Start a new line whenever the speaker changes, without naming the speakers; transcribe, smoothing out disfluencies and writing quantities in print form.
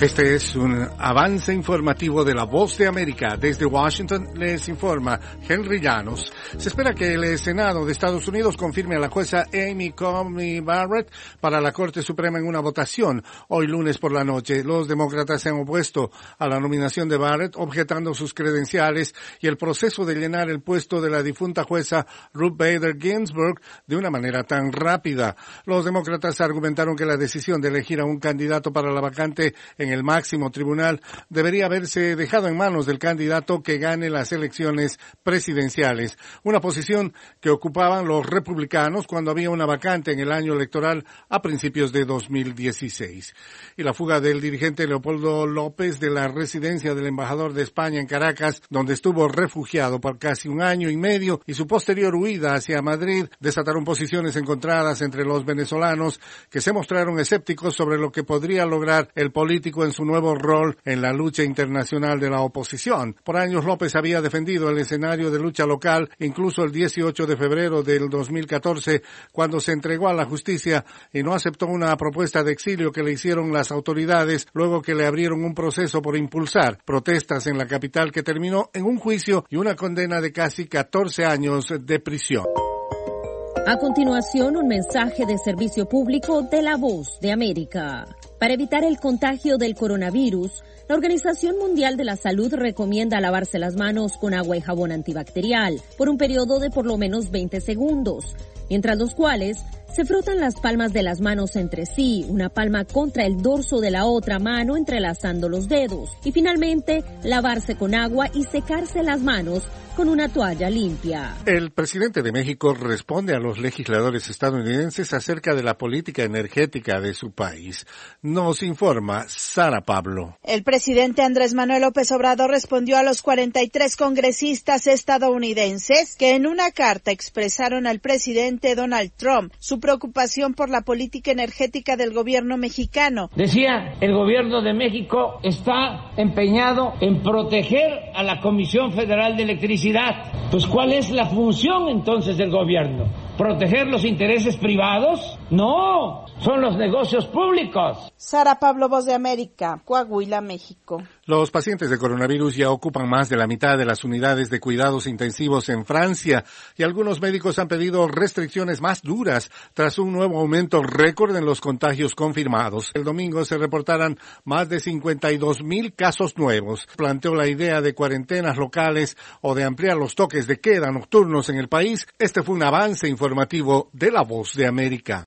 Este es un avance informativo de La Voz de América. Desde Washington les informa Henry Llanos. Se espera que el Senado de Estados Unidos confirme a la jueza Amy Coney Barrett para la Corte Suprema en una votación hoy lunes por la noche. Los demócratas se han opuesto a la nominación de Barrett, objetando sus credenciales y el proceso de llenar el puesto de la difunta jueza Ruth Bader Ginsburg de una manera tan rápida. Los demócratas argumentaron que la decisión de elegir a un candidato para la vacante en el máximo tribunal debería haberse dejado en manos del candidato que gane las elecciones presidenciales, una posición que ocupaban los republicanos cuando había una vacante en el año electoral a principios de 2016. Y la fuga del dirigente Leopoldo López de la residencia del embajador de España en Caracas, donde estuvo refugiado por casi un año y medio, y su posterior huida hacia Madrid desataron posiciones encontradas entre los venezolanos que se mostraron escépticos sobre lo que podría lograr el político en su nuevo rol en la lucha internacional de la oposición. Por años López había defendido el escenario de lucha local, incluso el 18 de febrero del 2014, cuando se entregó a la justicia y no aceptó una propuesta de exilio que le hicieron las autoridades luego que le abrieron un proceso por impulsar protestas en la capital que terminó en un juicio y una condena de casi 14 años de prisión.
A continuación, un mensaje de servicio público de La Voz de América. Para evitar el contagio del coronavirus, la Organización Mundial de la Salud recomienda lavarse las manos con agua y jabón antibacterial por un periodo de por lo menos 20 segundos, mientras los cuales se frotan las palmas de las manos entre sí, una palma contra el dorso de la otra mano entrelazando los dedos, y finalmente lavarse con agua y secarse las manos con una toalla limpia.
El presidente de México responde a los legisladores estadounidenses acerca de la política energética de su país. Nos informa Sara Pablo.
El presidente Andrés Manuel López Obrador respondió a los 43 congresistas estadounidenses que en una carta expresaron al presidente Donald Trump su preocupación por la política energética del gobierno mexicano.
Decía, el gobierno de México está empeñado en proteger a la Comisión Federal de Electricidad. Pues, ¿cuál es la función entonces del gobierno? ¿Proteger los intereses privados? No, son los negocios públicos.
Sara Pablo, Voz de América, Coahuila, México.
Los pacientes de coronavirus ya ocupan más de la mitad de las unidades de cuidados intensivos en Francia y algunos médicos han pedido restricciones más duras tras un nuevo aumento récord en los contagios confirmados. El domingo se reportaron más de 52,000 casos nuevos. Planteó la idea de cuarentenas locales o de ampliar los toques de queda nocturnos en el país. Este fue un avance informativo de La Voz de América.